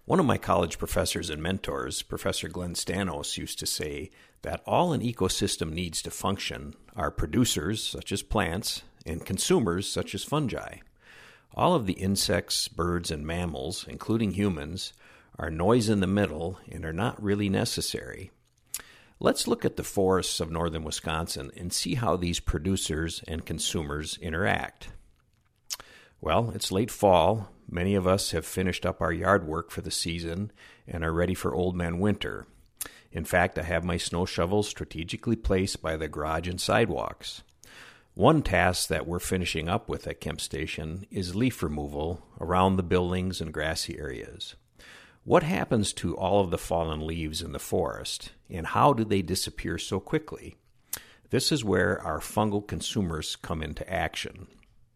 One of my college professors and mentors, Professor Glenn Stanos, used to say that all an ecosystem needs to function are producers, such as plants, and consumers, such as fungi. All of the insects, birds, and mammals, including humans, are noise in the middle and are not really necessary. Let's look at the forests of northern Wisconsin and see how these producers and consumers interact. Well, it's late fall. Many of us have finished up our yard work for the season and are ready for old man winter. In fact, I have my snow shovels strategically placed by the garage and sidewalks. One task that we're finishing up with at Kemp Station is leaf removal around the buildings and grassy areas. What happens to all of the fallen leaves in the forest, and how do they disappear so quickly? This is where our fungal consumers come into action.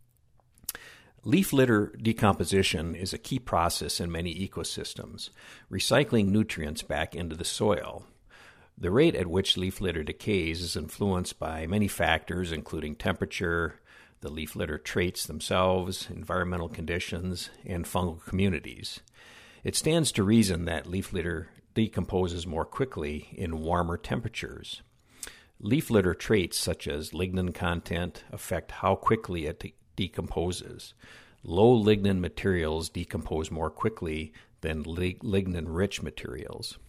Leaf litter decomposition is a key process in many ecosystems, recycling nutrients back into the soil. The rate at which leaf litter decays is influenced by many factors, including temperature, the leaf litter traits themselves, environmental conditions, and fungal communities. It stands to reason that leaf litter decomposes more quickly in warmer temperatures. Leaf litter traits such as lignin content affect how quickly it decomposes. Low lignin materials decompose more quickly than lignin-rich materials.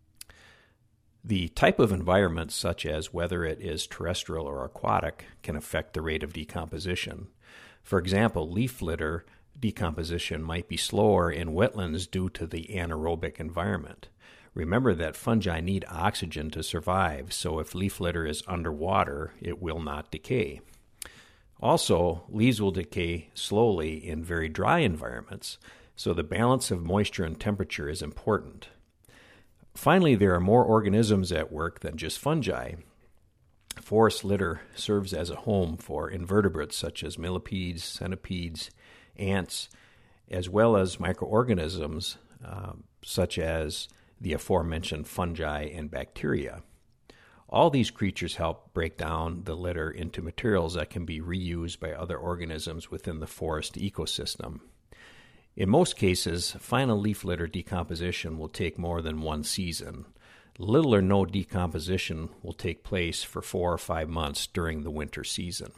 The type of environment, such as whether it is terrestrial or aquatic, can affect the rate of decomposition. For example, leaf litter decomposition might be slower in wetlands due to the anaerobic environment. Remember that fungi need oxygen to survive, so if leaf litter is underwater, it will not decay. Also, leaves will decay slowly in very dry environments, so the balance of moisture and temperature is important. Finally, there are more organisms at work than just fungi. Forest litter serves as a home for invertebrates such as millipedes, centipedes, ants, as well as microorganisms such as the aforementioned fungi and bacteria. All these creatures help break down the litter into materials that can be reused by other organisms within the forest ecosystem. In most cases, final leaf litter decomposition will take more than one season. Little or no decomposition will take place for 4 or 5 months during the winter season.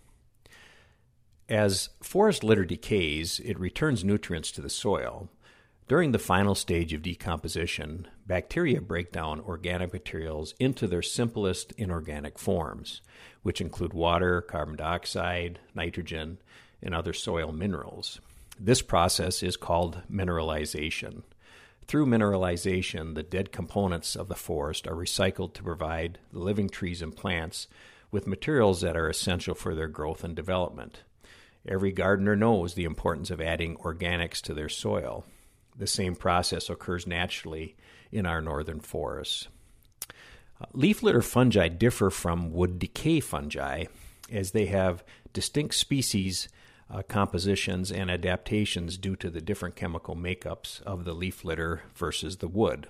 As forest litter decays, it returns nutrients to the soil. During the final stage of decomposition, bacteria break down organic materials into their simplest inorganic forms, which include water, carbon dioxide, nitrogen, and other soil minerals. This process is called mineralization. Through mineralization, the dead components of the forest are recycled to provide the living trees and plants with materials that are essential for their growth and development. Every gardener knows the importance of adding organics to their soil. The same process occurs naturally in our northern forests. Leaf litter fungi differ from wood decay fungi as they have distinct species compositions and adaptations due to the different chemical makeups of the leaf litter versus the wood.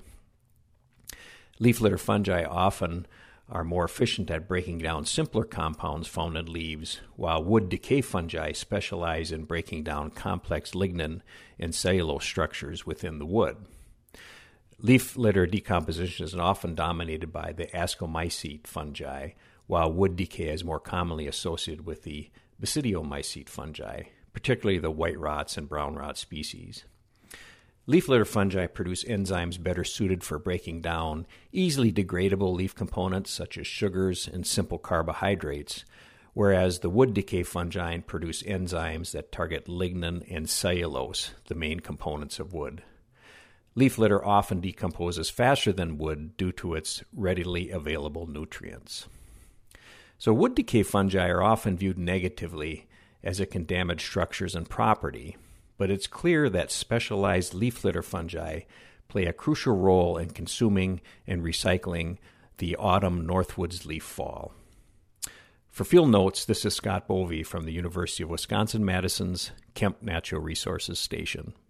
Leaf litter fungi often are more efficient at breaking down simpler compounds found in leaves, while wood decay fungi specialize in breaking down complex lignin and cellulose structures within the wood. Leaf litter decomposition is often dominated by the ascomycete fungi, while wood decay is more commonly associated with the basidiomycete fungi, particularly the white rots and brown rot species. Leaf litter fungi produce enzymes better suited for breaking down easily degradable leaf components such as sugars and simple carbohydrates, whereas the wood decay fungi produce enzymes that target lignin and cellulose, the main components of wood. Leaf litter often decomposes faster than wood due to its readily available nutrients. So wood decay fungi are often viewed negatively as it can damage structures and property, but it's clear that specialized leaf litter fungi play a crucial role in consuming and recycling the autumn northwoods leaf fall. For Field Notes, this is Scott Bovey from the University of Wisconsin-Madison's Kemp Natural Resources Station.